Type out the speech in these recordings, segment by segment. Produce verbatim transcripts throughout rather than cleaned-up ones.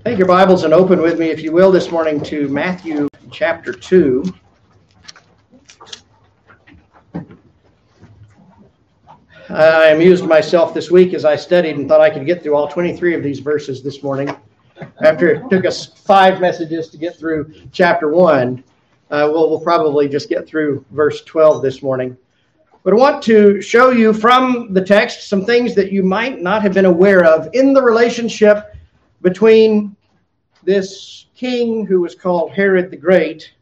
Take your Bibles and open with me, if you will, this morning to Matthew chapter two. I amused myself this week as I studied and thought I could get through all twenty-three of these verses this morning. After it took us five messages to get through chapter one, uh, we'll, we'll probably just get through verse twelve this morning. But I want to show you from the text some things that you might not have been aware of in the relationship between this king who was called Herod the Great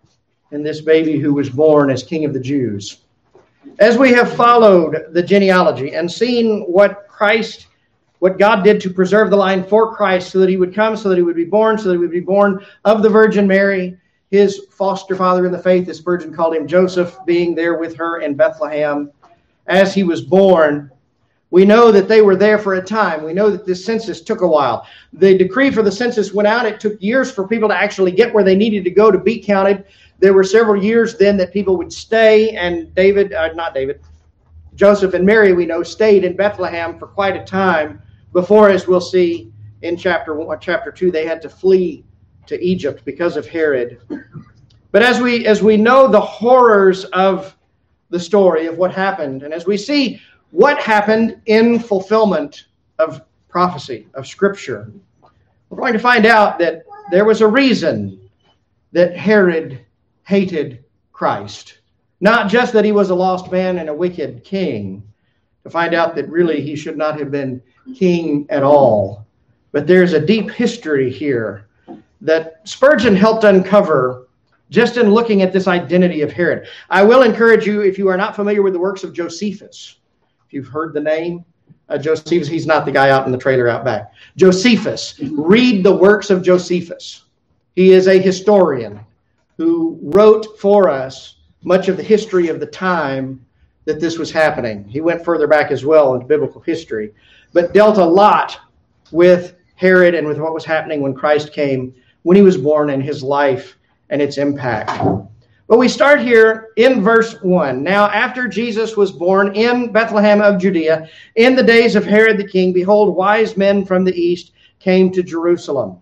and this baby who was born as King of the Jews. As we have followed the genealogy and seen what Christ, what God did to preserve the line for Christ so that he would come, so that he would be born, so that he would be born of the Virgin Mary, his foster father in the faith, this virgin called him Joseph, being there with her in Bethlehem as he was born. We know that they were there for a time. We know that this census took a while. The decree for the census went out. It took years for people to actually get where they needed to go to be counted. There were several years then that people would stay, and David, uh, not David, Joseph and Mary, we know, stayed in Bethlehem for quite a time before, as we'll see in chapter one, chapter two, they had to flee to Egypt because of Herod. But as we as we know the horrors of the story of what happened, and as we see what happened in fulfillment of prophecy, of Scripture, we're going to find out that there was a reason that Herod hated Christ. Not just that he was a lost man and a wicked king, to find out that really he should not have been king at all. But there's a deep history here that Spurgeon helped uncover just in looking at this identity of Herod. I will encourage you, if you are not familiar with the works of Josephus, if you've heard the name, uh, Josephus, he's not the guy out in the trailer out back. Josephus, read the works of Josephus. He is a historian who wrote for us much of the history of the time that this was happening. He went further back as well into biblical history, but dealt a lot with Herod and with what was happening when Christ came, when he was born, and his life and its impact. But we start here in verse one. Now, after Jesus was born in Bethlehem of Judea, in the days of Herod the king, behold, wise men from the east came to Jerusalem,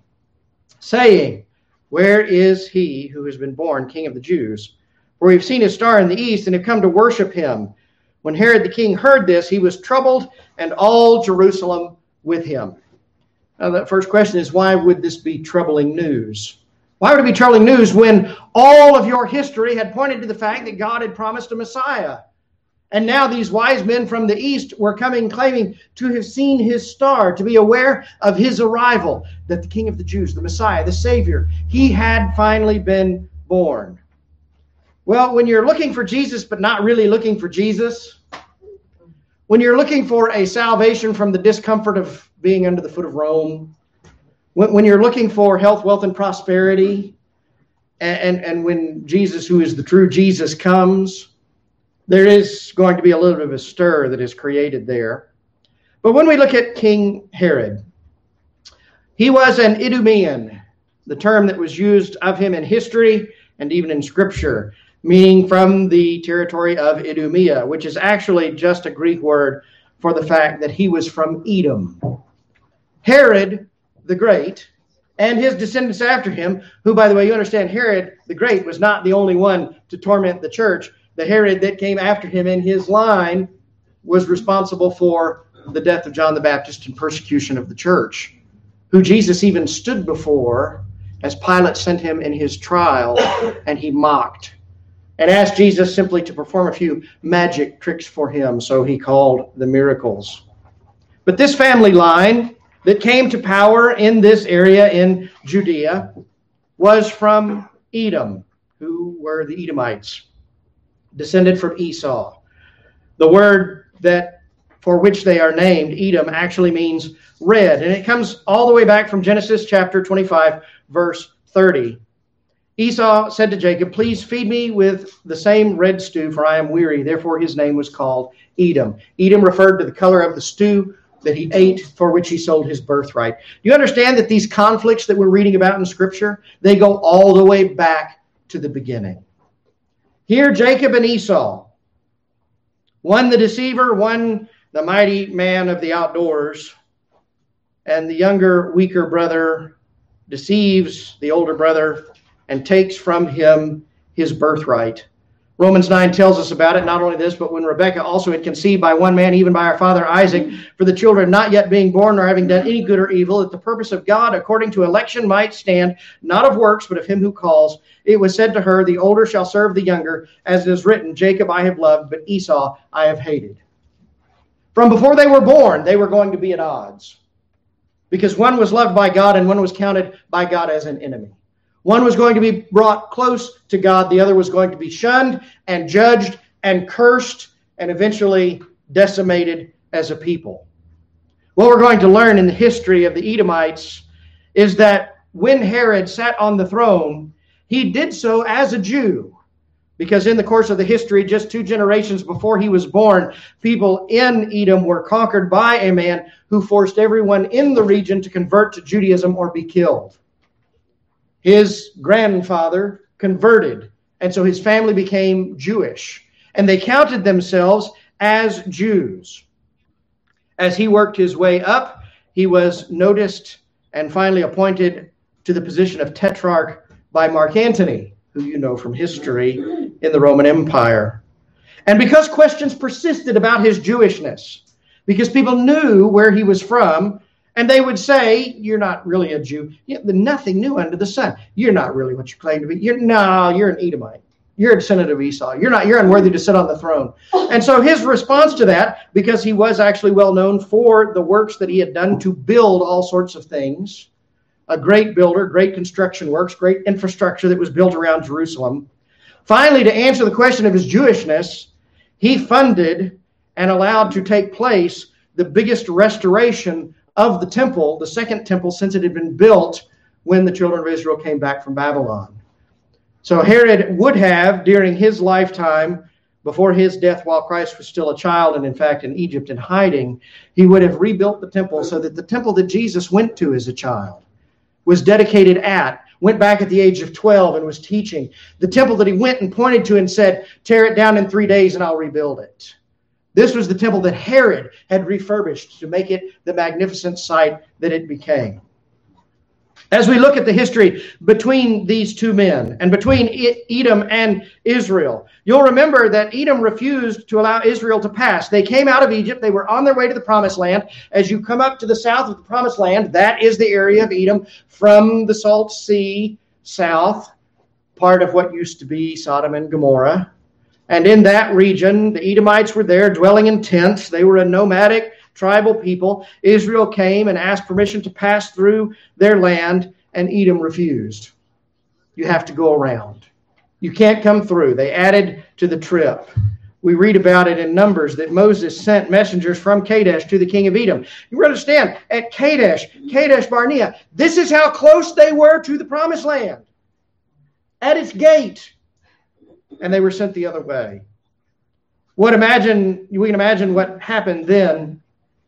saying, where is he who has been born King of the Jews? For we've seen his star in the east and have come to worship him. When Herod the king heard this, he was troubled, and all Jerusalem with him. Now, the first question is, why would this be troubling news? Why would it be troubling news when all of your history had pointed to the fact that God had promised a Messiah? And now these wise men from the east were coming, claiming to have seen his star, to be aware of his arrival, that the King of the Jews, the Messiah, the Savior, he had finally been born. Well, when you're looking for Jesus but not really looking for Jesus, when you're looking for a salvation from the discomfort of being under the foot of Rome, when, when you're looking for health, wealth, and prosperity, and, and, and when Jesus, who is the true Jesus, comes, there is going to be a little bit of a stir that is created there. But when we look at King Herod, he was an Idumean, the term that was used of him in history and even in Scripture, meaning from the territory of Idumea, which is actually just a Greek word for the fact that he was from Edom. Herod the Great and his descendants after him, who, by the way, you understand, Herod the Great was not the only one to torment the church. The Herod that came after him in his line was responsible for the death of John the Baptist and persecution of the church, who Jesus even stood before as Pilate sent him in his trial, and he mocked and asked Jesus simply to perform a few magic tricks for him, so he called the miracles. But this family line that came to power in this area in Judea was from Edom, who were the Edomites, descended from Esau. The word that for which they are named, Edom, actually means red, and it comes all the way back from Genesis chapter twenty-five, verse thirty. Esau said to Jacob, please feed me with the same red stew, for I am weary. Therefore his name was called Edom. Edom referred to the color of the stew that he ate, for which he sold his birthright. Do you understand that these conflicts that we're reading about in Scripture, they go all the way back to the beginning? Here, Jacob and Esau, one the deceiver, one the mighty man of the outdoors, and the younger, weaker brother deceives the older brother and takes from him his birthright. Romans nine tells us about it. Not only this, but when Rebekah also had conceived by one man, even by our father Isaac, for the children not yet being born nor having done any good or evil, that the purpose of God according to election might stand, not of works, but of him who calls, it was said to her, the older shall serve the younger, as it is written, Jacob I have loved, but Esau I have hated. From before they were born, they were going to be at odds, because one was loved by God and one was counted by God as an enemy. One was going to be brought close to God. The other was going to be shunned and judged and cursed and eventually decimated as a people. What we're going to learn in the history of the Edomites is that when Herod sat on the throne, he did so as a Jew. Because in the course of the history, just two generations before he was born, people in Edom were conquered by a man who forced everyone in the region to convert to Judaism or be killed. His grandfather converted, and so his family became Jewish, and they counted themselves as Jews. As he worked his way up, he was noticed and finally appointed to the position of tetrarch by Mark Antony, who you know from history in the Roman Empire. And because questions persisted about his Jewishness, because people knew where he was from, and they would say, you're not really a Jew. You, nothing new under the sun. You're not really what you claim to be. You're, no, you're an Edomite. You're a descendant of Esau. You're not. You're unworthy to sit on the throne. And so his response to that, because he was actually well known for the works that he had done to build all sorts of things, a great builder, great construction works, great infrastructure that was built around Jerusalem. Finally, to answer the question of his Jewishness, he funded and allowed to take place the biggest restoration of the temple, the second temple, since it had been built when the children of Israel came back from Babylon. So Herod would have, during his lifetime, before his death while Christ was still a child and in fact in Egypt in hiding, he would have rebuilt the temple so that the temple that Jesus went to as a child was dedicated at, went back at the age of twelve and was teaching. The temple that he went and pointed to and said, tear it down in three days and I'll rebuild it. This was the temple that Herod had refurbished to make it the magnificent site that it became. As we look at the history between these two men and between Edom and Israel, you'll remember that Edom refused to allow Israel to pass. They came out of Egypt. They were on their way to the Promised Land. As you come up to the south of the Promised Land, that is the area of Edom from the Salt Sea south, part of what used to be Sodom and Gomorrah. And in that region, the Edomites were there dwelling in tents. They were a nomadic tribal people. Israel came and asked permission to pass through their land, and Edom refused. You have to go around. You can't come through. They added to the trip. We read about it in Numbers that Moses sent messengers from Kadesh to the king of Edom. You understand, at Kadesh, Kadesh Barnea, this is how close they were to the Promised Land. At its gate. And they were sent the other way. What imagine, we can imagine what happened then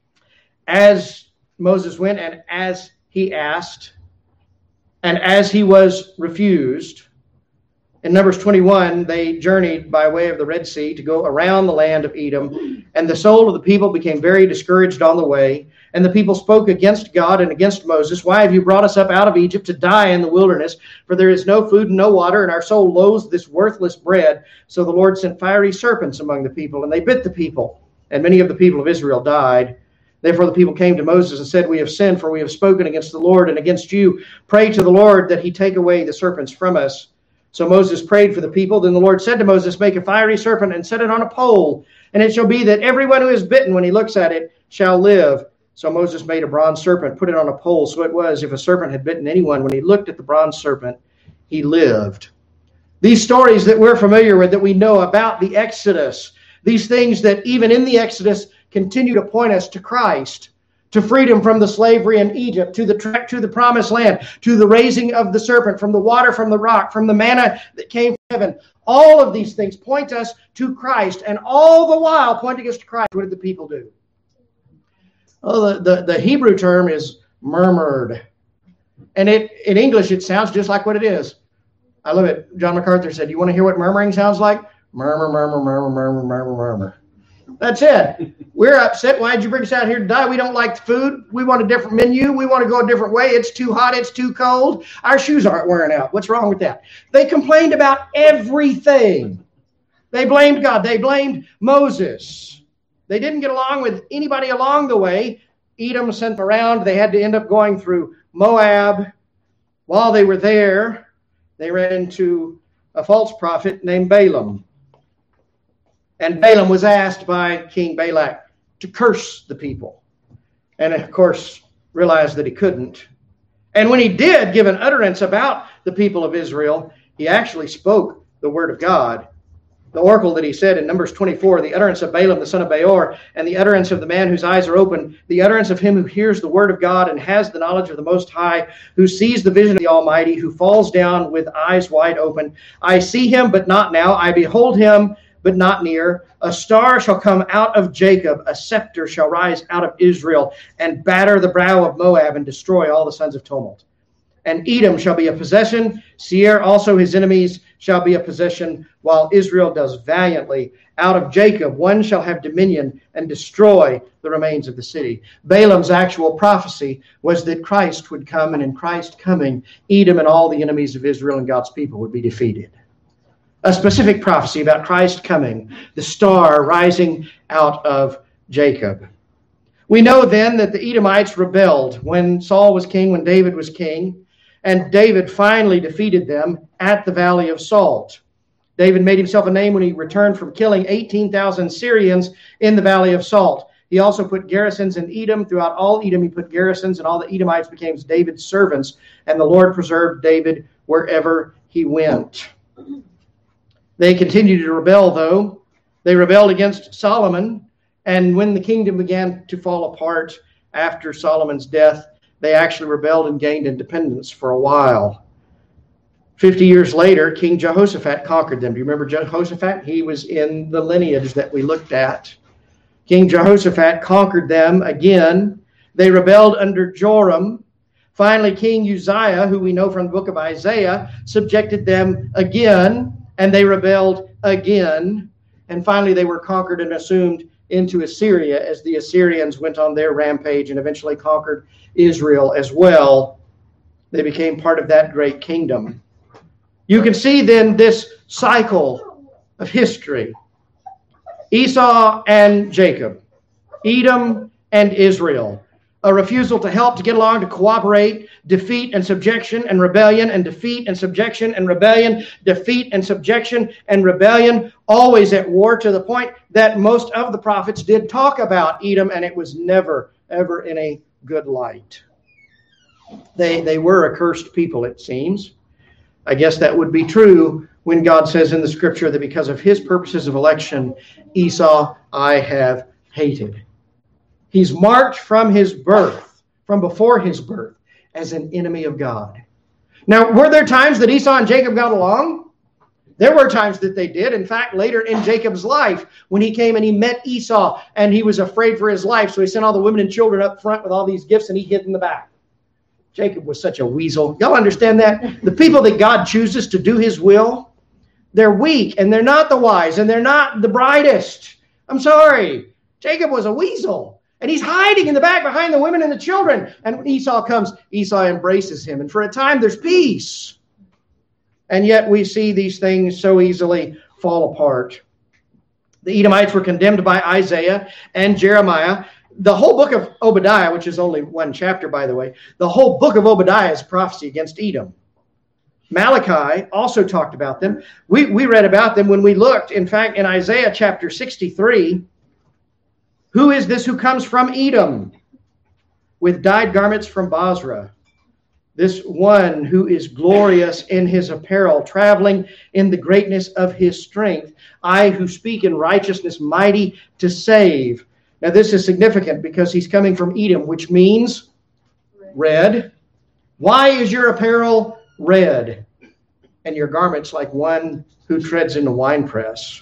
as Moses went and as he asked and as he was refused. In Numbers twenty-one, they journeyed by way of the Red Sea to go around the land of Edom, and the soul of the people became very discouraged on the way. And the people spoke against God and against Moses. Why have you brought us up out of Egypt to die in the wilderness? For there is no food and no water, and our soul loathes this worthless bread. So the Lord sent fiery serpents among the people, and they bit the people. And many of the people of Israel died. Therefore the people came to Moses and said, we have sinned, for we have spoken against the Lord and against you. Pray to the Lord that he take away the serpents from us. So Moses prayed for the people. Then the Lord said to Moses, make a fiery serpent and set it on a pole. And it shall be that everyone who is bitten when he looks at it shall live. So Moses made a bronze serpent, put it on a pole. So it was, if a serpent had bitten anyone, when he looked at the bronze serpent, he lived. These stories that we're familiar with, that we know about the Exodus, these things that even in the Exodus continue to point us to Christ, to freedom from the slavery in Egypt, to the trek to the Promised Land, to the raising of the serpent, from the water, from the rock, from the manna that came from heaven. All of these things point us to Christ, and all the while pointing us to Christ. What did the people do? Oh, the, the, the Hebrew term is murmured. And it in English, it sounds just like what it is. I love it. John MacArthur said, you want to hear what murmuring sounds like? Murmur, murmur, murmur, murmur, murmur, murmur. That's it. We're upset. Why'd you bring us out here to die? We don't like the food. We want a different menu. We want to go a different way. It's too hot. It's too cold. Our shoes aren't wearing out. What's wrong with that? They complained about everything. They blamed God. They blamed Moses. They didn't get along with anybody along the way. Edom sent them around. They had to end up going through Moab. While they were there, they ran into a false prophet named Balaam. And Balaam was asked by King Balak to curse the people. And of course, realized that he couldn't. And when he did give an utterance about the people of Israel, he actually spoke the word of God. The oracle that he said in Numbers twenty-four, the utterance of Balaam the son of Beor, and the utterance of the man whose eyes are open, the utterance of him who hears the word of God and has the knowledge of the Most High, who sees the vision of the Almighty, who falls down with eyes wide open. I see him, but not now. I behold him, but not near. A star shall come out of Jacob. A scepter shall rise out of Israel and batter the brow of Moab and destroy all the sons of tumult. And Edom shall be a possession. Seir also his enemies shall be a possession, while Israel does valiantly. Out of Jacob one shall have dominion and destroy the remains of the city. Balaam's actual prophecy was that Christ would come, and in Christ coming, Edom and all the enemies of Israel and God's people would be defeated. A specific prophecy about Christ coming, the star rising out of Jacob. We know then that the Edomites rebelled when Saul was king, when David was king, and David finally defeated them at the Valley of Salt. David made himself a name when he returned from killing eighteen thousand Syrians in the Valley of Salt. He also put garrisons in Edom. Throughout all Edom, he put garrisons, and all the Edomites became David's servants, and the Lord preserved David wherever he went. They continued to rebel, though. They rebelled against Solomon, and when the kingdom began to fall apart after Solomon's death, they actually rebelled and gained independence for a while. Fifty years later, King Jehoshaphat conquered them. Do you remember Jehoshaphat? He was in the lineage that we looked at. King Jehoshaphat conquered them again. They rebelled under Joram. Finally, King Uzziah, who we know from the book of Isaiah, subjected them again, and they rebelled again. And finally, they were conquered and assumed into Assyria as the Assyrians went on their rampage and eventually conquered Israel as well. They became part of that great kingdom. You can see then this cycle of history. Esau and Jacob, Edom and Israel, a refusal to help, to get along, to cooperate, defeat and subjection and rebellion, and defeat and subjection and rebellion, defeat and subjection and rebellion, always at war, to the point that most of the prophets did talk about Edom, and it was never, ever in a good light. They, they were a cursed people, it seems. I guess that would be true when God says in the scripture that because of his purposes of election, Esau I have hated. He's marked from his birth, from before his birth, as an enemy of God. Now, were there times that Esau and Jacob got along? There were times that they did. In fact, later in Jacob's life, when he came and he met Esau and he was afraid for his life, so he sent all the women and children up front with all these gifts and he hid in the back. Jacob was such a weasel. Y'all understand that? The people that God chooses to do his will, they're weak and they're not the wise and they're not the brightest. I'm sorry. Jacob was a weasel. And he's hiding in the back behind the women and the children. And when Esau comes, Esau embraces him. And for a time, there's peace. And yet we see these things so easily fall apart. The Edomites were condemned by Isaiah and Jeremiah. The whole book of Obadiah, which is only one chapter, by the way, the whole book of Obadiah is prophecy against Edom. Malachi also talked about them. We, we read about them when we looked, in fact, in Isaiah chapter sixty-three. Who is this who comes from Edom with dyed garments from Basra? This one who is glorious in his apparel, traveling in the greatness of his strength. I who speak in righteousness, mighty to save. Now this is significant because he's coming from Edom, which means red. Why is your apparel red and your garments like one who treads in a winepress?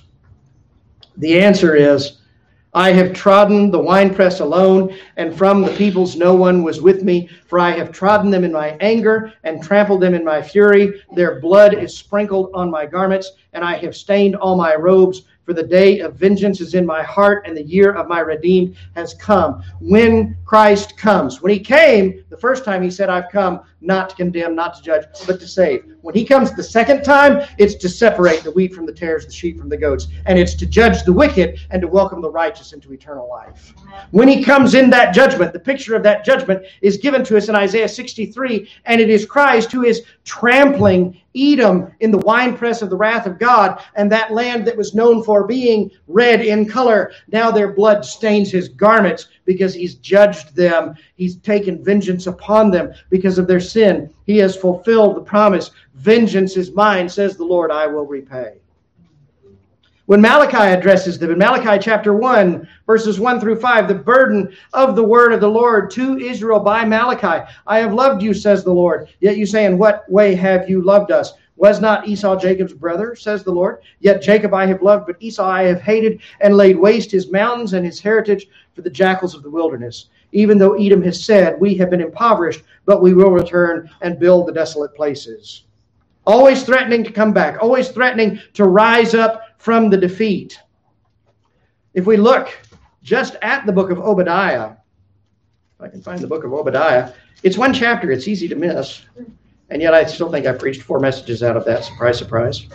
The answer is, I have trodden the winepress alone, and from the peoples no one was with me, for I have trodden them in my anger and trampled them in my fury. Their blood is sprinkled on my garments, and I have stained all my robes, For the day of vengeance is in my heart, and the year of my redeemed has come. When Christ comes. When he came, the first time he said, I've come not to condemn, not to judge, but to save. When he comes the second time, it's to separate the wheat from the tares, the sheep from the goats. And it's to judge the wicked and to welcome the righteous into eternal life. When he comes in that judgment, the picture of that judgment is given to us in Isaiah sixty-three, and it is Christ who is trampling Edom in the winepress of the wrath of God, and that land that was known for being red in color, now their blood stains his garments because he's judged them. He's taken vengeance upon them because of their sin. He has fulfilled the promise. Vengeance is mine, says the Lord, I will repay. When Malachi addresses them in Malachi chapter one, verses one through five, the burden of the word of the Lord to Israel by Malachi. I have loved you, says the Lord. Yet you say, in what way have you loved us? Was not Esau Jacob's brother, says the Lord? Yet Jacob I have loved, but Esau I have hated, and laid waste his mountains and his heritage for the jackals of the wilderness. Even though Edom has said, we have been impoverished, but we will return and build the desolate places. Always threatening to come back, always threatening to rise up from the defeat. If we look just at the book of Obadiah, if I can find the book of Obadiah, it's one chapter, it's easy to miss. And yet I still think I preached four messages out of that. Surprise, surprise.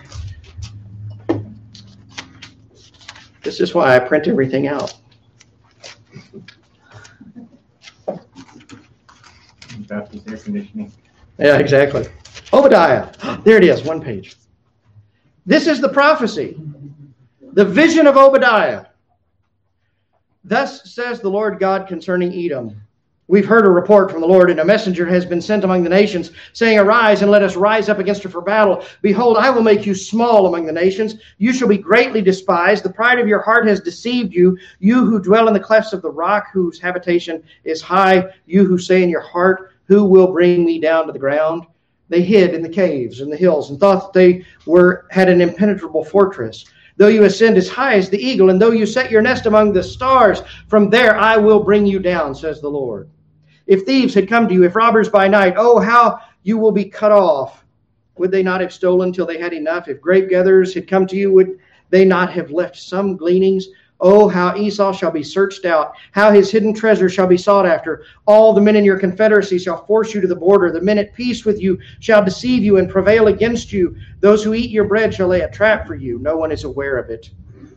This is why I print everything out. Baptist air conditioning. Yeah, exactly. Obadiah. There it is, one page. This is the prophecy. The vision of Obadiah. Thus says the Lord God concerning Edom. We've heard a report from the Lord, and a messenger has been sent among the nations, saying, arise, and let us rise up against her for battle. Behold, I will make you small among the nations. You shall be greatly despised. The pride of your heart has deceived you. You who dwell in the clefts of the rock, whose habitation is high. You who say in your heart, who will bring me down to the ground? They hid in the caves and the hills, and thought that they were had an impenetrable fortress. Though you ascend as high as the eagle, and though you set your nest among the stars, from there I will bring you down, says the Lord. If thieves had come to you, if robbers by night, oh, how you will be cut off. Would they not have stolen till they had enough? If grape gatherers had come to you, would they not have left some gleanings? Oh, how Esau shall be searched out, how his hidden treasure shall be sought after. All the men in your confederacy shall force you to the border. The men at peace with you shall deceive you and prevail against you. Those who eat your bread shall lay a trap for you. No one is aware of it.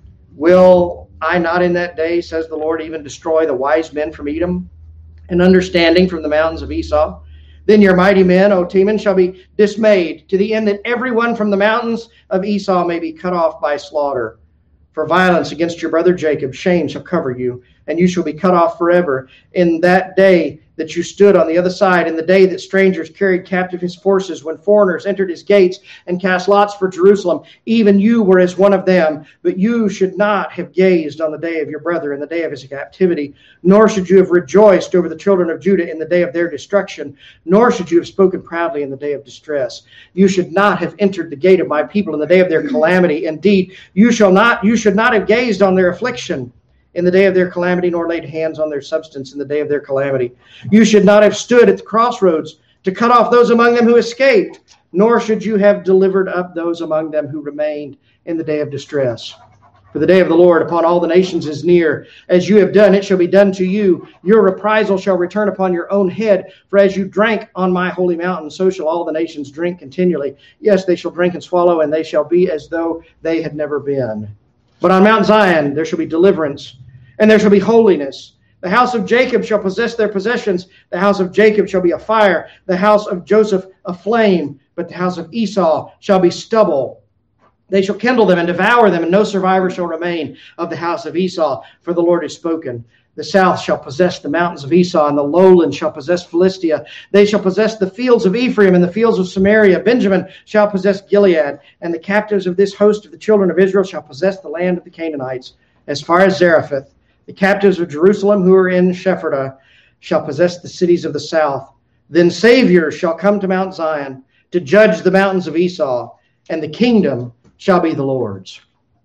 Will I not in that day, says the Lord, even destroy the wise men from Edom, and understanding from the mountains of Esau? Then your mighty men, O Teman, shall be dismayed, to the end that everyone from the mountains of Esau may be cut off by slaughter. For violence against your brother Jacob, shame shall cover you, and you shall be cut off forever. In that day that you stood on the other side, in the day that strangers carried captive his forces, when foreigners entered his gates and cast lots for Jerusalem, even you were as one of them. But you should not have gazed on the day of your brother in the day of his captivity, nor should you have rejoiced over the children of Judah in the day of their destruction, nor should you have spoken proudly in the day of distress. You should not have entered the gate of my people in the day of their calamity. Indeed, you shall not, you should not have gazed on their affliction in the day of their calamity, nor laid hands on their substance in the day of their calamity. You should not have stood at the crossroads to cut off those among them who escaped, nor should you have delivered up those among them who remained in the day of distress. For the day of the Lord upon all the nations is near. As you have done, it shall be done to you. Your reprisal shall return upon your own head. For as you drank on my holy mountain, so shall all the nations drink continually. Yes, they shall drink and swallow, and they shall be as though they had never been. But on Mount Zion there shall be deliverance, and there shall be holiness. The house of Jacob shall possess their possessions. The house of Jacob shall be a fire. The house of Joseph a flame. But the house of Esau shall be stubble. They shall kindle them and devour them, and no survivor shall remain of the house of Esau, for the Lord has spoken. The south shall possess the mountains of Esau, and the lowlands shall possess Philistia. They shall possess the fields of Ephraim and the fields of Samaria. Benjamin shall possess Gilead, and the captives of this host of the children of Israel shall possess the land of the Canaanites. As far as Zarephath, the captives of Jerusalem who are in Shepherdah shall possess the cities of the south. Then saviors shall come to Mount Zion to judge the mountains of Esau, and the kingdom shall be the Lord's.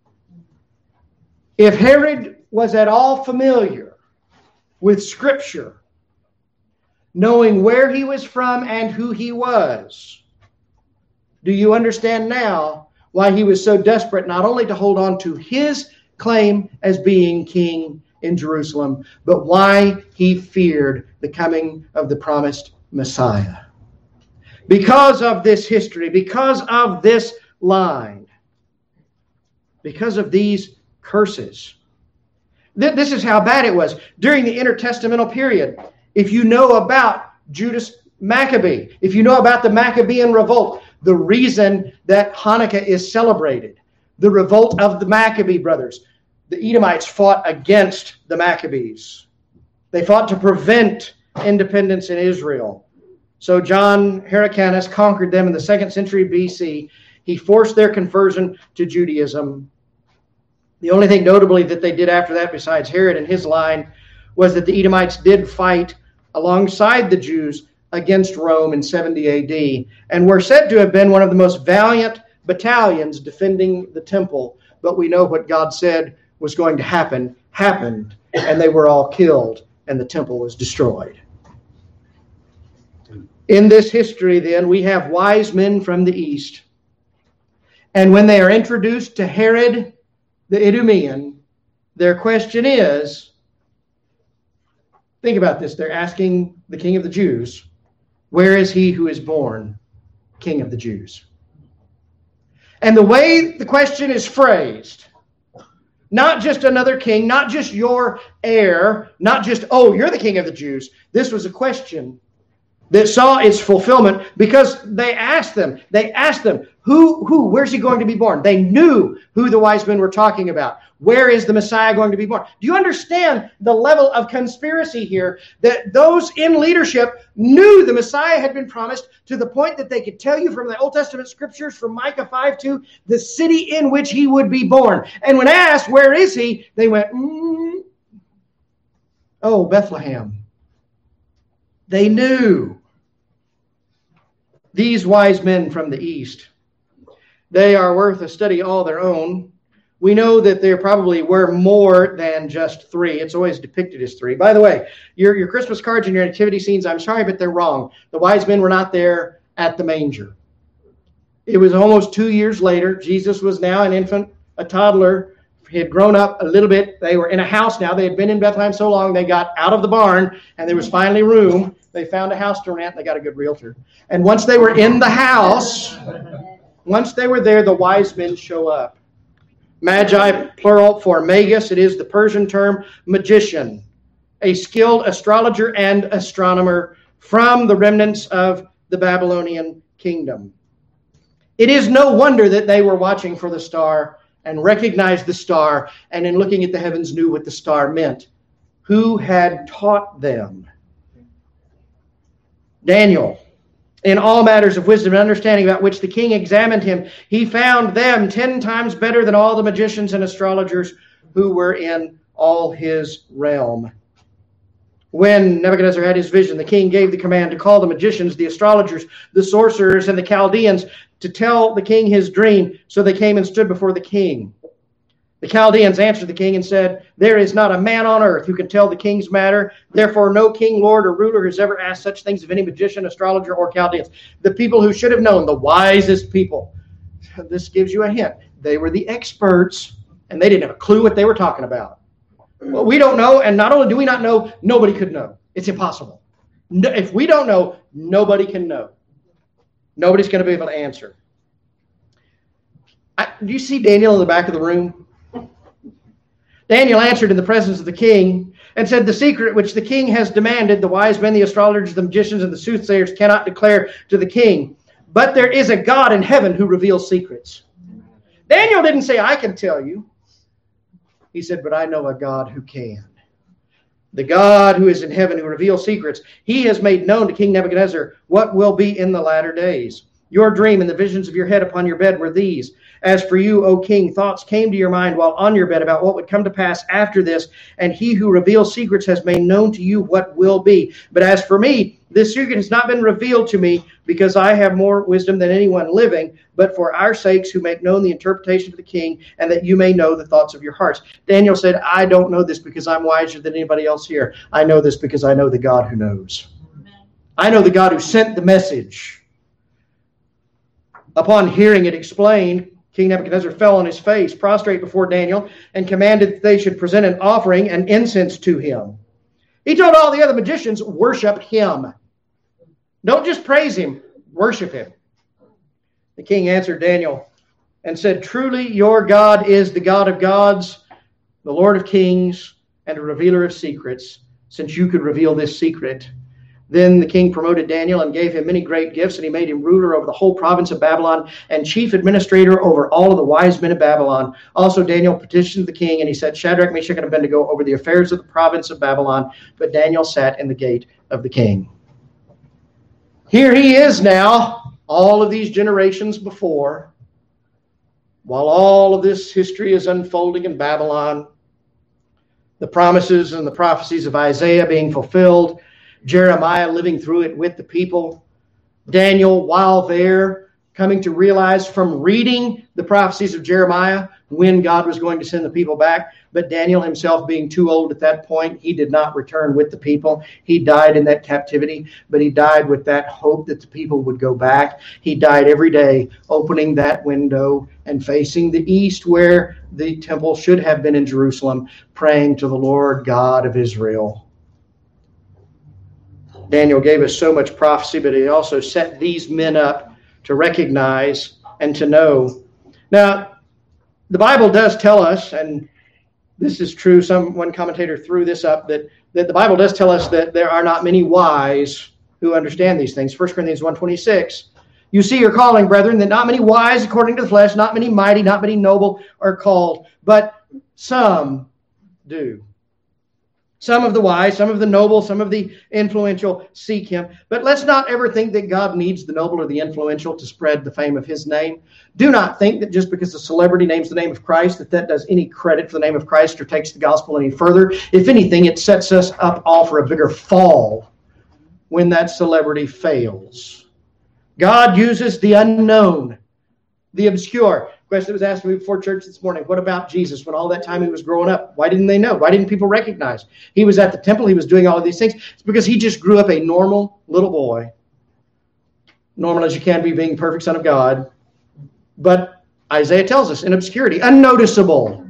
If Herod was at all familiar with Scripture, knowing where he was from and who he was, do you understand now why he was so desperate not only to hold on to his claim as being king in Jerusalem, but why he feared the coming of the promised Messiah. Because of this history, because of this line, because of these curses. This is how bad it was. During the intertestamental period, if you know about Judas Maccabee, if you know about the Maccabean revolt, the reason that Hanukkah is celebrated, the revolt of the Maccabee brothers, the Edomites fought against the Maccabees. They fought to prevent independence in Israel. So John Hyrcanus conquered them in the second century B C. He forced their conversion to Judaism. The only thing notably that they did after that, besides Herod and his line, was that the Edomites did fight alongside the Jews against Rome in seventy A D and were said to have been one of the most valiant battalions defending the temple. But we know what God said was going to happen, happened, and they were all killed, and the temple was destroyed. In this history, then, we have wise men from the east. And when they are introduced to Herod the Idumean, their question is, think about this, they're asking the king of the Jews, where is he who is born king of the Jews? And the way the question is phrased, not just another king, not just your heir, not just, oh, you're the king of the Jews. This was a question that saw its fulfillment because they asked them, they asked them, who, who, where's he going to be born? They knew who the wise men were talking about. Where is the Messiah going to be born? Do you understand the level of conspiracy here? That those in leadership knew the Messiah had been promised to the point that they could tell you from the Old Testament scriptures, from Micah five two, the city in which he would be born. And when asked, where is he? They went, mm, oh, Bethlehem. They knew. These wise men from the east, they are worth a study all their own. We know that there probably were more than just three. It's always depicted as three. By the way, your, your Christmas cards and your nativity scenes, I'm sorry, but they're wrong. The wise men were not there at the manger. It was almost two years later. Jesus was now an infant, a toddler. He had grown up a little bit. They were in a house now. They had been in Bethlehem so long, they got out of the barn, and there was finally room. They found a house to rent. They got a good realtor. And once they were in the house, once they were there, the wise men show up. Magi, plural for magus. It is the Persian term magician, a skilled astrologer and astronomer from the remnants of the Babylonian kingdom. It is no wonder that they were watching for the star and recognized the star, and in looking at the heavens knew what the star meant. Who had taught them? Daniel, in all matters of wisdom and understanding about which the king examined him, he found them ten times better than all the magicians and astrologers who were in all his realm. When Nebuchadnezzar had his vision, the king gave the command to call the magicians, the astrologers, the sorcerers, and the Chaldeans to tell the king his dream. So they came and stood before the king. The Chaldeans answered the king and said, there is not a man on earth who can tell the king's matter. Therefore, no king, lord, or ruler has ever asked such things of any magician, astrologer, or Chaldeans. The people who should have known, the wisest people. This gives you a hint. They were the experts, and they didn't have a clue what they were talking about. Well, we don't know, and not only do we not know, nobody could know. It's impossible. No, if we don't know, nobody can know. Nobody's going to be able to answer. I, do you see Daniel in the back of the room? Daniel answered in the presence of the king and said, the secret which the king has demanded, the wise men, the astrologers, the magicians, and the soothsayers cannot declare to the king. But there is a God in heaven who reveals secrets. Daniel didn't say, I can tell you. He said, but I know a God who can. The God who is in heaven who reveals secrets. He has made known to King Nebuchadnezzar what will be in the latter days. Your dream and the visions of your head upon your bed were these. As for you, O king, thoughts came to your mind while on your bed about what would come to pass after this, and he who reveals secrets has made known to you what will be. But as for me, this secret has not been revealed to me, because I have more wisdom than anyone living, but for our sakes who make known the interpretation of the king, and that you may know the thoughts of your hearts. Daniel said, I don't know this because I'm wiser than anybody else here. I know this because I know the God who knows. Amen. I know the God who sent the message. Upon hearing it explained, King Nebuchadnezzar fell on his face, prostrate before Daniel, and commanded that they should present an offering and incense to him. He told all the other magicians, worship him. Don't just praise him, worship him. The king answered Daniel and said, truly your God is the God of gods, the Lord of kings, and a revealer of secrets, since you could reveal this secret. Then the king promoted Daniel and gave him many great gifts, and he made him ruler over the whole province of Babylon and chief administrator over all of the wise men of Babylon. Also Daniel petitioned the king, and he said, Shadrach, Meshach, and Abednego over the affairs of the province of Babylon. But Daniel sat in the gate of the king. Here he is now, all of these generations before, while all of this history is unfolding in Babylon, the promises and the prophecies of Isaiah being fulfilled, Jeremiah living through it with the people, Daniel, while there, coming to realize from reading the prophecies of Jeremiah when God was going to send the people back. But Daniel himself being too old at that point, he did not return with the people. He died in that captivity, but he died with that hope that the people would go back. He died every day opening that window and facing the east where the temple should have been in Jerusalem, praying to the Lord God of Israel. Daniel gave us so much prophecy, but he also set these men up to recognize and to know. Now, the Bible does tell us, and this is true, some one commentator threw this up, that, that the Bible does tell us that there are not many wise who understand these things. First Corinthians one twenty-six. You see your calling, brethren, that not many wise according to the flesh, not many mighty, not many noble are called, but some do. Some of the wise, some of the noble, some of the influential seek him. But let's not ever think that God needs the noble or the influential to spread the fame of his name. Do not think that just because a celebrity names the name of Christ, that that does any credit for the name of Christ or takes the gospel any further. If anything, it sets us up all for a bigger fall when that celebrity fails. God uses the unknown, the obscure. Question was asked to me before church this morning. What about Jesus when all that time he was growing up? Why didn't they know? Why didn't people recognize? He was at the temple. He was doing all of these things. It's because he just grew up a normal little boy. Normal as you can be, being perfect son of God. But Isaiah tells us in obscurity, unnoticeable.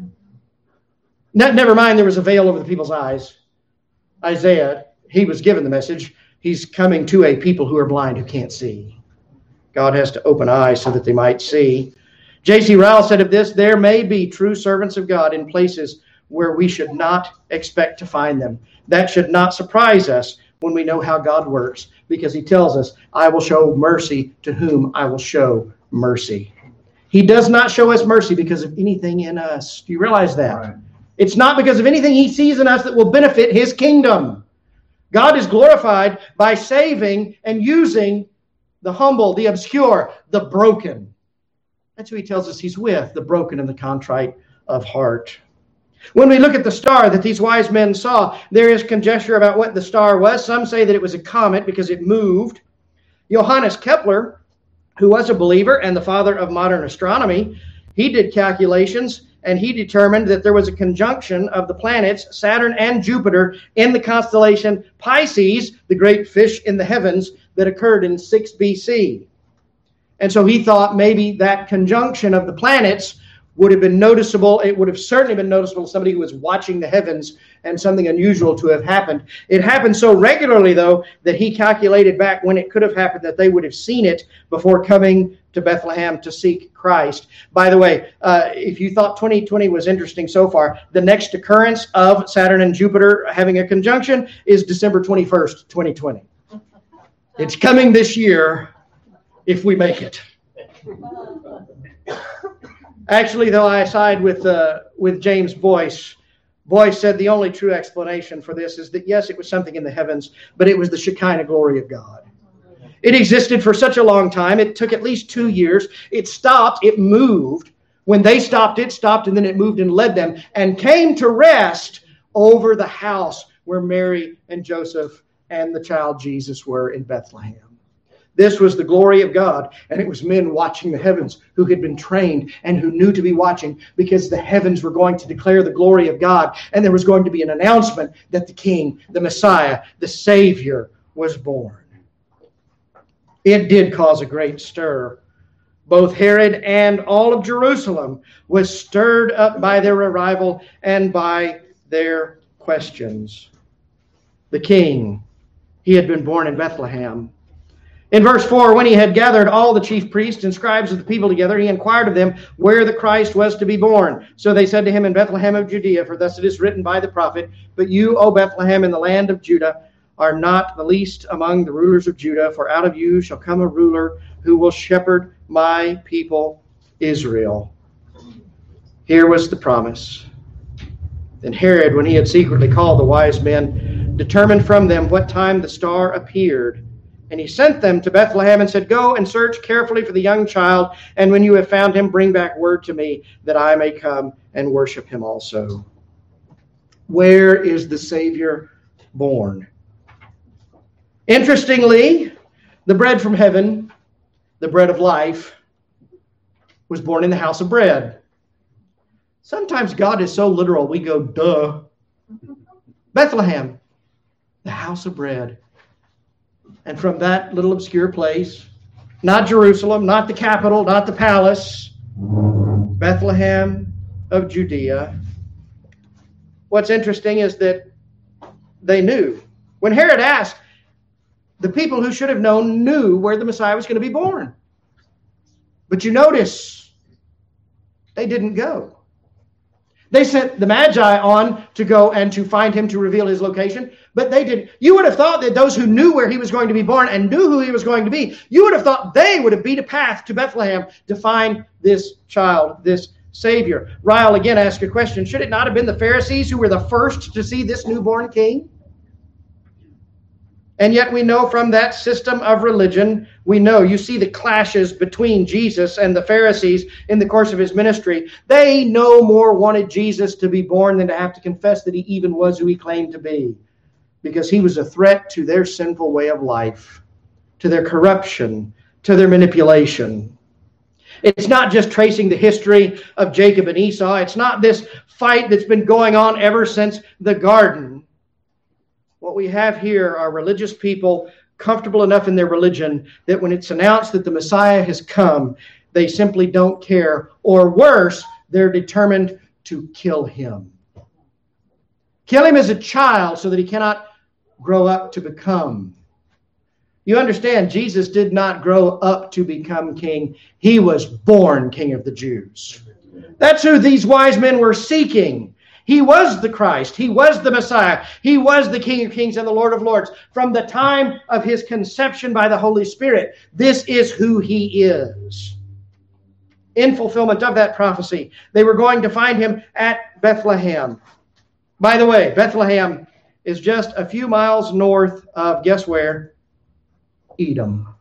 Never mind there was a veil over the people's eyes. Isaiah, he was given the message. He's coming to a people who are blind, who can't see. God has to open eyes so that they might see. J C Ryle said of this, there may be true servants of God in places where we should not expect to find them. That should not surprise us when we know how God works, because he tells us, I will show mercy to whom I will show mercy. He does not show us mercy because of anything in us. Do you realize that? Right. It's not because of anything he sees in us that will benefit his kingdom. God is glorified by saving and using the humble, the obscure, the broken. That's who he tells us he's with, the broken and the contrite of heart. When we look at the star that these wise men saw, there is conjecture about what the star was. Some say that it was a comet because it moved. Johannes Kepler, who was a believer and the father of modern astronomy, he did calculations and he determined that there was a conjunction of the planets, Saturn and Jupiter, in the constellation Pisces, the great fish in the heavens, that occurred in six B C. And so he thought maybe that conjunction of the planets would have been noticeable. It would have certainly been noticeable to somebody who was watching the heavens and something unusual to have happened. It happened so regularly, though, that he calculated back when it could have happened that they would have seen it before coming to Bethlehem to seek Christ. By the way, uh, if you thought twenty twenty was interesting so far, the next occurrence of Saturn and Jupiter having a conjunction is December twenty-first, twenty twenty. It's coming this year. If we make it. Actually, though, I side with uh, with James Boyce. Boyce said the only true explanation for this is that, yes, it was something in the heavens, but it was the Shekinah glory of God. It existed for such a long time. It took at least two years. It stopped. It moved. When they stopped, it stopped, and then it moved and led them and came to rest over the house where Mary and Joseph and the child Jesus were in Bethlehem. This was the glory of God, and it was men watching the heavens who had been trained and who knew to be watching, because the heavens were going to declare the glory of God, and there was going to be an announcement that the King, the Messiah, the Savior was born. It did cause a great stir. Both Herod and all of Jerusalem was stirred up by their arrival and by their questions. The king, he had been born in Bethlehem. In verse four, when he had gathered all the chief priests and scribes of the people together, he inquired of them where the Christ was to be born. So they said to him, in Bethlehem of Judea, for thus it is written by the prophet, but you, O Bethlehem, in the land of Judah, are not the least among the rulers of Judah, for out of you shall come a ruler who will shepherd my people Israel. Here was the promise. Then Herod, when he had secretly called the wise men, determined from them what time the star appeared. And he sent them to Bethlehem and said, go and search carefully for the young child, and when you have found him, bring back word to me, that I may come and worship him also. Where is the Savior born? Interestingly, the bread from heaven, the bread of life, was born in the house of bread. Sometimes God is so literal, we go, duh. Bethlehem, the house of bread. And from that little obscure place, not Jerusalem, not the capital, not the palace, Bethlehem of Judea. What's interesting is that they knew. When Herod asked, the people who should have known knew where the Messiah was going to be born. But you notice, they didn't go. They sent the Magi on to go and to find him to reveal his location, but they didn't. You would have thought that those who knew where he was going to be born and knew who he was going to be, you would have thought they would have beat a path to Bethlehem to find this child, this Savior. Ryle again asked a question. Should it not have been the Pharisees who were the first to see this newborn king? And yet we know from that system of religion, we know, you see the clashes between Jesus and the Pharisees in the course of his ministry. They no more wanted Jesus to be born than to have to confess that he even was who he claimed to be, because he was a threat to their sinful way of life, to their corruption, to their manipulation. It's not just tracing the history of Jacob and Esau. It's not this fight that's been going on ever since the garden. What we have here are religious people comfortable enough in their religion that when it's announced that the Messiah has come, they simply don't care. Or worse, they're determined to kill him. Kill him as a child so that he cannot grow up to become. You understand, Jesus did not grow up to become king. He was born King of the Jews. That's who these wise men were seeking. He was the Christ. He was the Messiah. He was the King of Kings and the Lord of Lords. From the time of his conception by the Holy Spirit, this is who he is. In fulfillment of that prophecy, they were going to find him at Bethlehem. By the way, Bethlehem is just a few miles north of, guess where? Edom.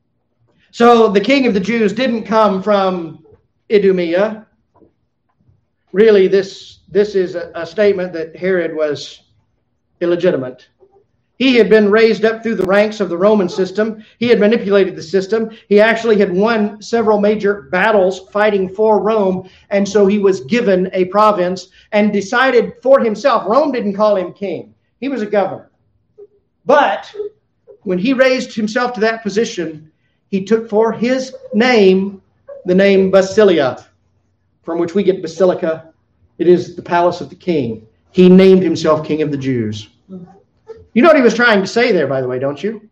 So the King of the Jews didn't come from Idumea. Really, this This is a, a statement that Herod was illegitimate. He had been raised up through the ranks of the Roman system. He had manipulated the system. He actually had won several major battles fighting for Rome, and so he was given a province and decided for himself. Rome didn't call him king. He was a governor. But when he raised himself to that position, he took for his name the name Basilia, from which we get basilica. It is the palace of the king. He named himself King of the Jews. You know what he was trying to say there, by the way, don't you?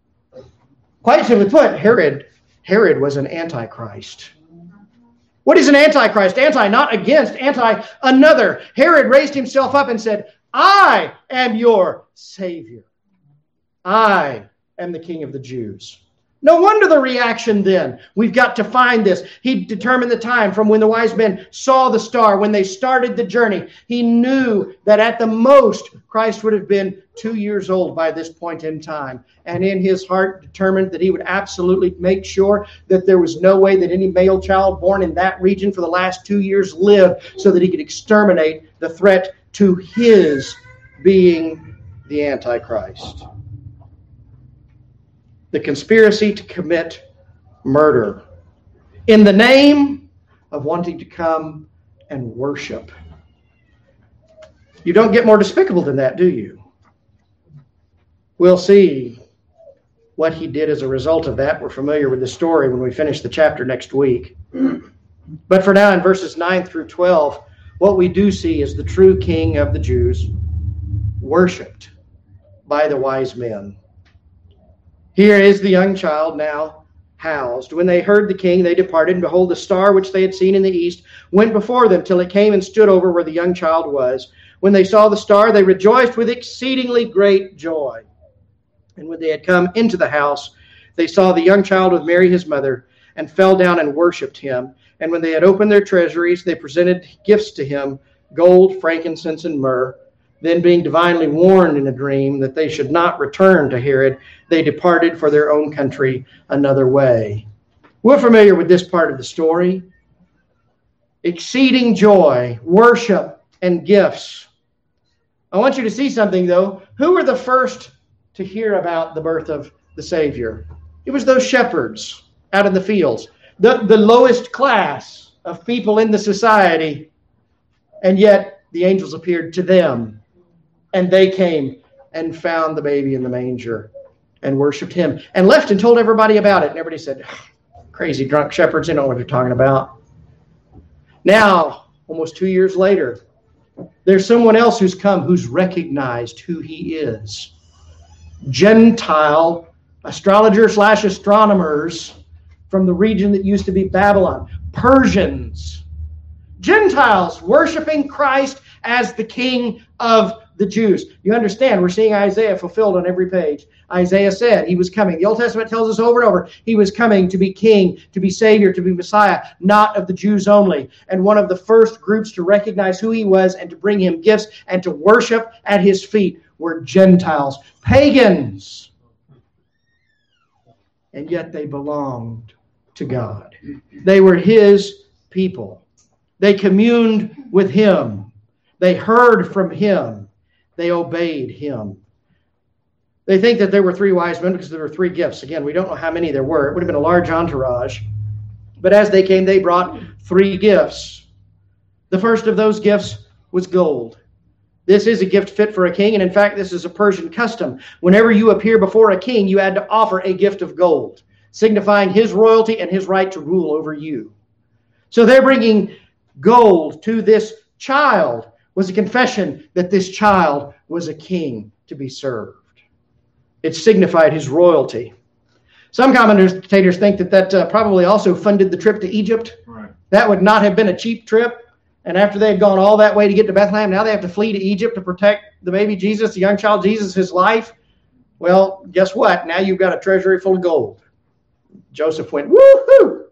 Quite simply put, Herod, Herod was an antichrist. What is an antichrist? Anti, not against, anti, another. Herod raised himself up and said, I am your Savior. I am the King of the Jews. No wonder the reaction then. We've got to find this. He determined the time from when the wise men saw the star, when they started the journey. He knew that at the most, Christ would have been two years old by this point in time. And in his heart determined that he would absolutely make sure that there was no way that any male child born in that region for the last two years lived, so that he could exterminate the threat to his being the Antichrist. The conspiracy to commit murder in the name of wanting to come and worship. You don't get more despicable than that, do you? We'll see what he did as a result of that. We're familiar with the story when we finish the chapter next week. But for now, in verses nine through twelve, what we do see is the true King of the Jews worshipped by the wise men. Here is the young child now housed. When they heard the king, they departed, and behold, the star which they had seen in the east went before them till it came and stood over where the young child was. When they saw the star, they rejoiced with exceedingly great joy. And when they had come into the house, they saw the young child with Mary his mother, and fell down and worshipped him. And when they had opened their treasuries, they presented gifts to him, gold, frankincense, and myrrh. Then, being divinely warned in a dream that they should not return to Herod, they departed for their own country another way. We're familiar with this part of the story. Exceeding joy, worship, and gifts. I want you to see something, though. Who were the first to hear about the birth of the Savior? It was those shepherds out in the fields, the, the lowest class of people in the society. And yet the angels appeared to them, and they came and found the baby in the manger and worshiped him and left and told everybody about it. And everybody said, crazy drunk shepherds, they don't know what they're talking about. Now, almost two years later, there's someone else who's come who's recognized who he is. Gentile astrologers slash astronomers from the region that used to be Babylon. Persians. Gentiles worshiping Christ as the King of the Jews. You understand, we're seeing Isaiah fulfilled on every page. Isaiah said he was coming. The Old Testament tells us over and over, he was coming to be king, to be Savior, to be Messiah, not of the Jews only. And one of the first groups to recognize who he was and to bring him gifts and to worship at his feet were Gentiles, pagans. And yet they belonged to God. They were his people. They communed with him. They heard from him. They obeyed him. They think that there were three wise men because there were three gifts. Again, we don't know how many there were. It would have been a large entourage. But as they came, they brought three gifts. The first of those gifts was gold. This is a gift fit for a king, and in fact, this is a Persian custom. Whenever you appear before a king, you had to offer a gift of gold, signifying his royalty and his right to rule over you. So they're bringing gold to this child. Was a confession that this child was a king to be served. It signified his royalty. Some commentators think that that uh, probably also funded the trip to Egypt. Right. That would not have been a cheap trip. And after they had gone all that way to get to Bethlehem, now they have to flee to Egypt to protect the baby Jesus, the young child Jesus, his life. Well, guess what? Now you've got a treasury full of gold. Joseph went, woo-hoo!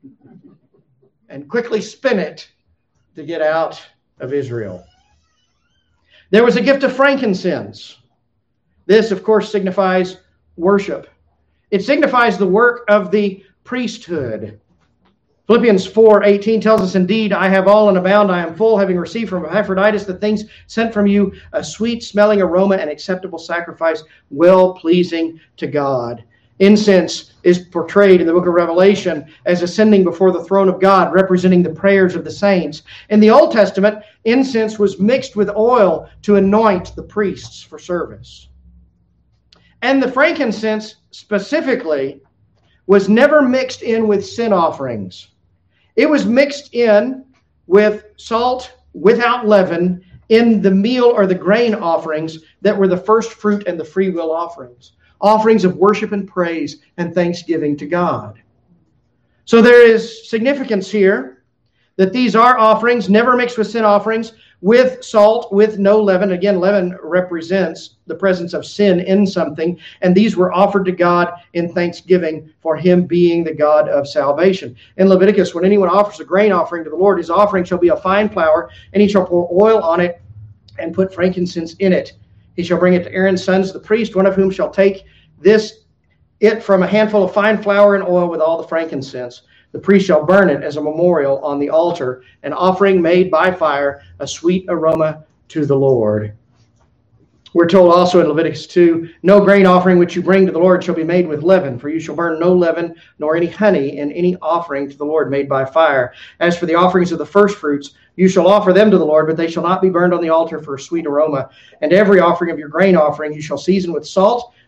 And quickly spent it to get out of Israel. There was a gift of frankincense. This, of course, signifies worship. It signifies the work of the priesthood. Philippians four eighteen tells us, indeed, I have all and abound. I am full, having received from Epaphroditus the things sent from you, a sweet-smelling aroma and acceptable sacrifice, well-pleasing to God. Incense is portrayed in the book of Revelation as ascending before the throne of God, representing the prayers of the saints. In the Old Testament, incense was mixed with oil to anoint the priests for service. And the frankincense specifically was never mixed in with sin offerings. It was mixed in with salt without leaven in the meal or the grain offerings that were the first fruit and the free will offerings. Offerings of worship and praise and thanksgiving to God. So there is significance here that these are offerings, never mixed with sin offerings, with salt, with no leaven. Again, leaven represents the presence of sin in something, and these were offered to God in thanksgiving for him being the God of salvation. In Leviticus, when anyone offers a grain offering to the Lord, his offering shall be a fine flour, and he shall pour oil on it and put frankincense in it. He shall bring it to Aaron's sons, the priest, one of whom shall take this, it from a handful of fine flour and oil with all the frankincense. The priest shall burn it as a memorial on the altar, an offering made by fire, a sweet aroma to the Lord. We're told also in Leviticus two, no grain offering which you bring to the Lord shall be made with leaven, for you shall burn no leaven nor any honey in any offering to the Lord made by fire. As for the offerings of the first fruits, you shall offer them to the Lord, but they shall not be burned on the altar for a sweet aroma. And every offering of your grain offering you shall season with salt.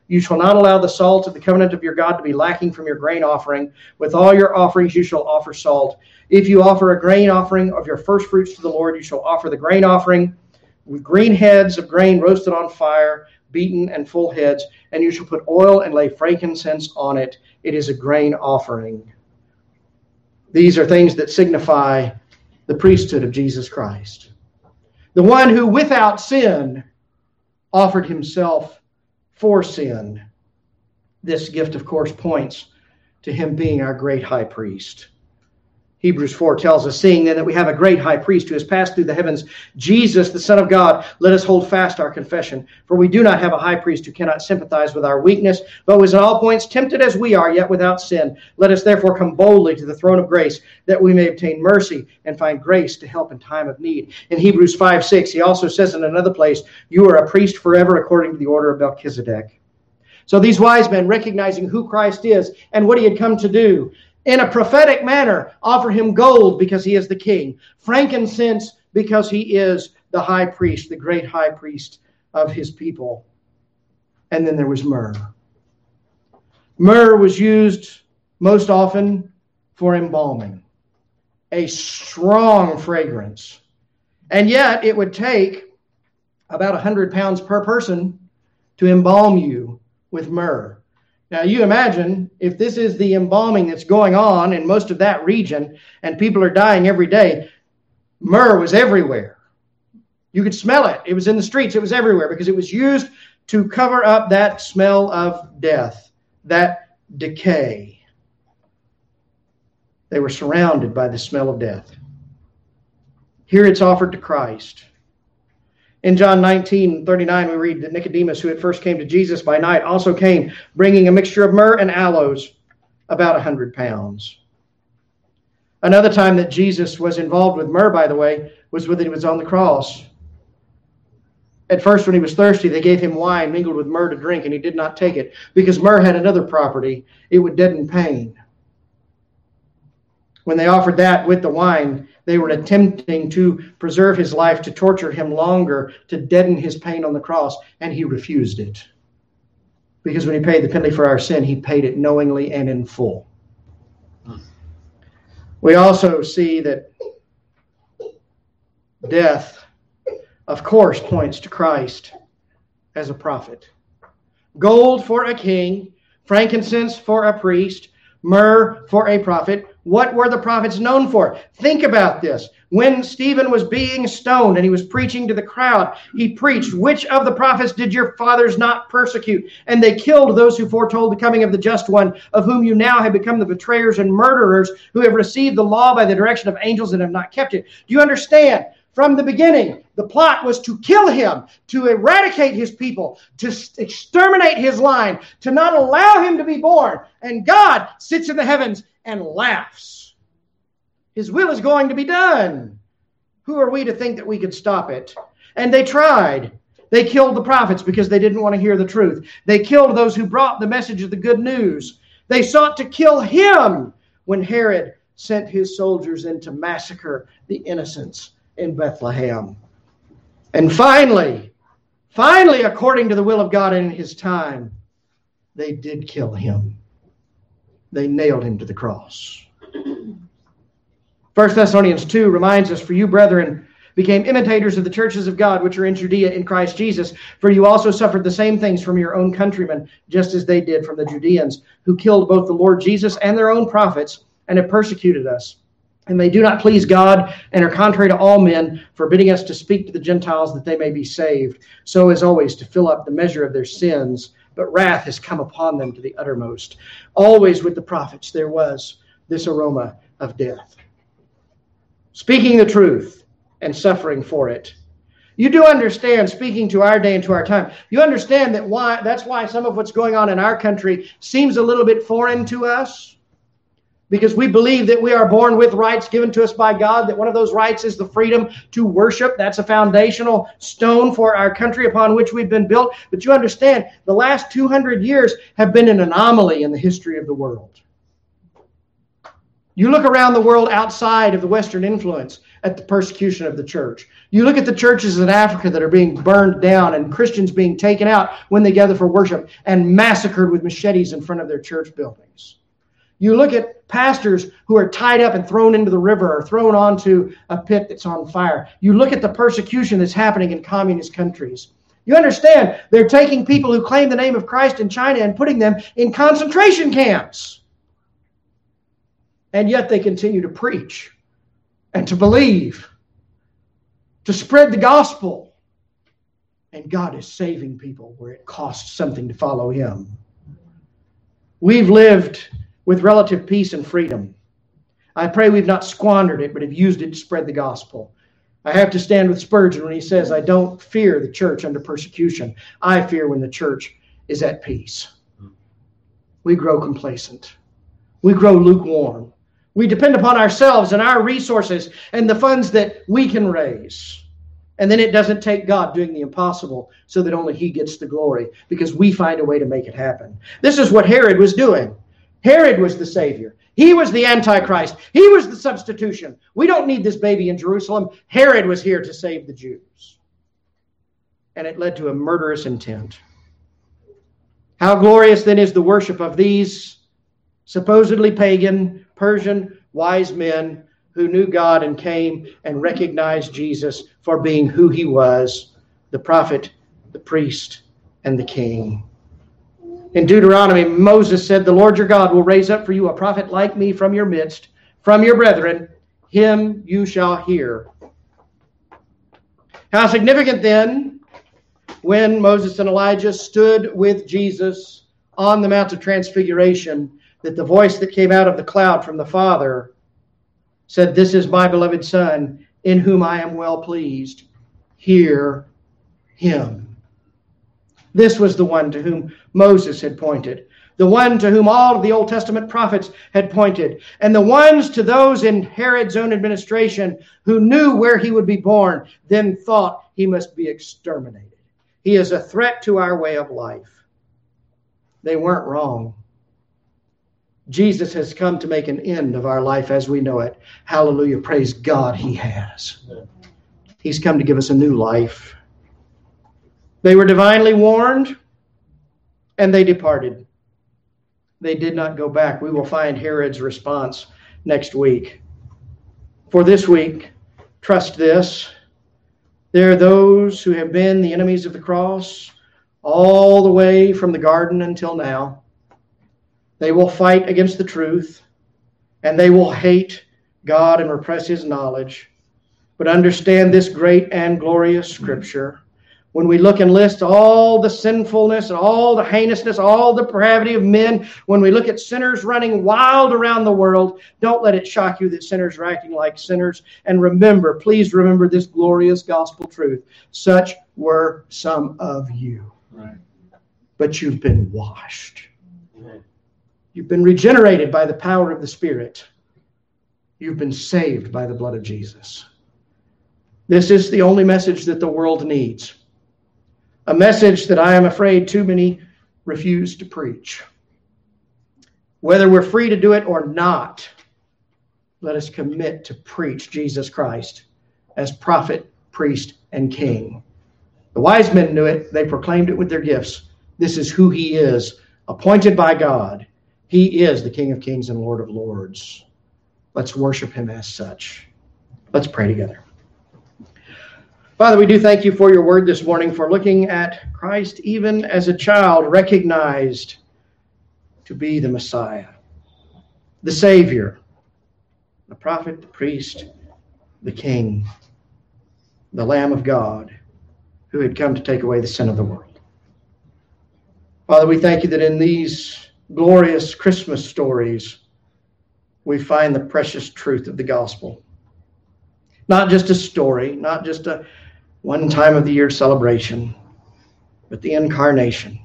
You shall not allow the salt of the covenant of your God to be lacking from your grain offering. With all your offerings you shall offer salt. If you offer a grain offering of your first fruits to the Lord, you shall offer the grain offering with green heads of grain roasted on fire, beaten and full heads, and you shall put oil and lay frankincense on it. It is a grain offering. These are things that signify the priesthood of Jesus Christ. The one who without sin offered himself for sin. This gift, of course, points to him being our great high priest. Hebrews four tells us, seeing then that we have a great high priest who has passed through the heavens, Jesus, the Son of God, let us hold fast our confession. For we do not have a high priest who cannot sympathize with our weakness, but was in all points tempted as we are, yet without sin. Let us therefore come boldly to the throne of grace, that we may obtain mercy and find grace to help in time of need. In Hebrews five six, he also says in another place, you are a priest forever according to the order of Melchizedek. So these wise men, recognizing who Christ is and what he had come to do, in a prophetic manner, offer him gold because he is the king, frankincense because he is the high priest, the great high priest of his people. And then there was myrrh. Myrrh was used most often for embalming, a strong fragrance. And yet it would take about one hundred pounds per person to embalm you with myrrh. Now, you imagine if this is the embalming that's going on in most of that region and people are dying every day, myrrh was everywhere. You could smell it. It was in the streets. It was everywhere because it was used to cover up that smell of death, that decay. They were surrounded by the smell of death. Here it's offered to Christ. In John nineteen thirty-nine, we read that Nicodemus, who at first came to Jesus by night, also came bringing a mixture of myrrh and aloes, about one hundred pounds. Another time that Jesus was involved with myrrh, by the way, was when he was on the cross. At first, when he was thirsty, they gave him wine mingled with myrrh to drink, and he did not take it, because myrrh had another property. It would deaden pain. When they offered that with the wine, they were attempting to preserve his life, to torture him longer, to deaden his pain on the cross, and he refused it. Because when he paid the penalty for our sin, he paid it knowingly and in full. We also see that death, of course, points to Christ as a prophet. Gold for a king, frankincense for a priest, myrrh for a prophet. What were the prophets known for? Think about this. When Stephen was being stoned and he was preaching to the crowd, he preached, which of the prophets did your fathers not persecute? And they killed those who foretold the coming of the just one, of whom you now have become the betrayers and murderers, who have received the law by the direction of angels and have not kept it. Do you understand? From the beginning, the plot was to kill him, to eradicate his people, to exterminate his line, to not allow him to be born. And God sits in the heavens and laughs. His will is going to be done. Who are we to think that we could stop it? And they tried. They killed the prophets because they didn't want to hear the truth. They killed those who brought the message of the good news. They sought to kill him when Herod sent his soldiers in to massacre the innocents in Bethlehem. And finally, finally, according to the will of God in his time, they did kill him. They nailed him to the cross. First Thessalonians two reminds us, for you, brethren, became imitators of the churches of God, which are in Judea in Christ Jesus. For you also suffered the same things from your own countrymen, just as they did from the Judeans, who killed both the Lord Jesus and their own prophets, and have persecuted us. And they do not please God, and are contrary to all men, forbidding us to speak to the Gentiles that they may be saved, so as always to fill up the measure of their sins. But wrath has come upon them to the uttermost. Always with the prophets there was this aroma of death. Speaking the truth and suffering for it. You do understand, speaking to our day and to our time, you understand that why that's why some of what's going on in our country seems a little bit foreign to us. Because we believe that we are born with rights given to us by God, that one of those rights is the freedom to worship. That's a foundational stone for our country upon which we've been built. But you understand, the last two hundred years have been an anomaly in the history of the world. You look around the world outside of the Western influence, at the persecution of the church. You look at the churches in Africa that are being burned down and Christians being taken out when they gather for worship and massacred with machetes in front of their church buildings. You look at pastors who are tied up and thrown into the river or thrown onto a pit that's on fire. You look at the persecution that's happening in communist countries. You understand, they're taking people who claim the name of Christ in China and putting them in concentration camps. And yet they continue to preach and to believe, to spread the gospel. And God is saving people where it costs something to follow Him. We've lived with relative peace and freedom. I pray we've not squandered it, but have used it to spread the gospel. I have to stand with Spurgeon when he says, I don't fear the church under persecution. I fear when the church is at peace. We grow complacent. We grow lukewarm. We depend upon ourselves and our resources and the funds that we can raise. And then it doesn't take God doing the impossible so that only He gets the glory because we find a way to make it happen. This is what Herod was doing. Herod was the Savior. He was the Antichrist. He was the substitution. We don't need this baby in Jerusalem. Herod was here to save the Jews. And it led to a murderous intent. How glorious then is the worship of these supposedly pagan, Persian wise men who knew God and came and recognized Jesus for being who He was, the prophet, the priest, and the king. In Deuteronomy, Moses said, the Lord your God will raise up for you a prophet like me from your midst, from your brethren. Him you shall hear. How significant then, when Moses and Elijah stood with Jesus on the Mount of Transfiguration, that the voice that came out of the cloud from the Father said, this is my beloved Son, in whom I am well pleased. Hear Him. This was the one to whom Moses had pointed, the one to whom all of the Old Testament prophets had pointed, and the ones to those in Herod's own administration who knew where he would be born, then thought he must be exterminated. He is a threat to our way of life. They weren't wrong. Jesus has come to make an end of our life as we know it. Hallelujah. Praise God, He has. He's come to give us a new life. They were divinely warned, and they departed. They did not go back. We will find Herod's response next week. For this week, trust this. There are those who have been the enemies of the cross all the way from the garden until now. They will fight against the truth, and they will hate God and repress His knowledge. But understand this great and glorious Scripture. When we look and list all the sinfulness and all the heinousness, all the depravity of men, when we look at sinners running wild around the world, don't let it shock you that sinners are acting like sinners. And remember, please remember this glorious gospel truth. Such were some of you. Right. But you've been washed. Right. You've been regenerated by the power of the Spirit. You've been saved by the blood of Jesus. This is the only message that the world needs. A message that I am afraid too many refuse to preach. Whether we're free to do it or not, let us commit to preach Jesus Christ as prophet, priest, and king. The wise men knew it. They proclaimed it with their gifts. This is who He is, appointed by God. He is the King of Kings and Lord of Lords. Let's worship Him as such. Let's pray together. Father, we do thank You for Your word this morning, for looking at Christ even as a child, recognized to be the Messiah, the Savior, the prophet, the priest, the King, the Lamb of God, who had come to take away the sin of the world. Father, we thank You that in these glorious Christmas stories, we find the precious truth of the gospel. Not just a story, not just a one time of the year celebration, but the incarnation.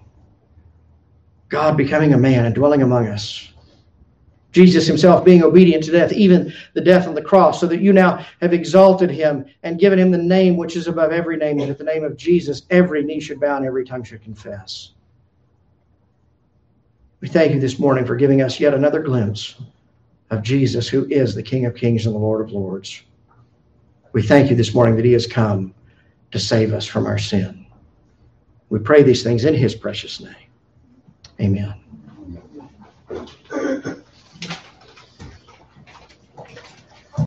God becoming a man and dwelling among us. Jesus Himself being obedient to death, even the death on the cross, so that You now have exalted Him and given Him the name which is above every name, that at the name of Jesus every knee should bow and every tongue should confess. We thank You this morning for giving us yet another glimpse of Jesus, who is the King of Kings and the Lord of Lords. We thank you this morning that he has come to save us from our sin. We pray these things in his precious name. Amen.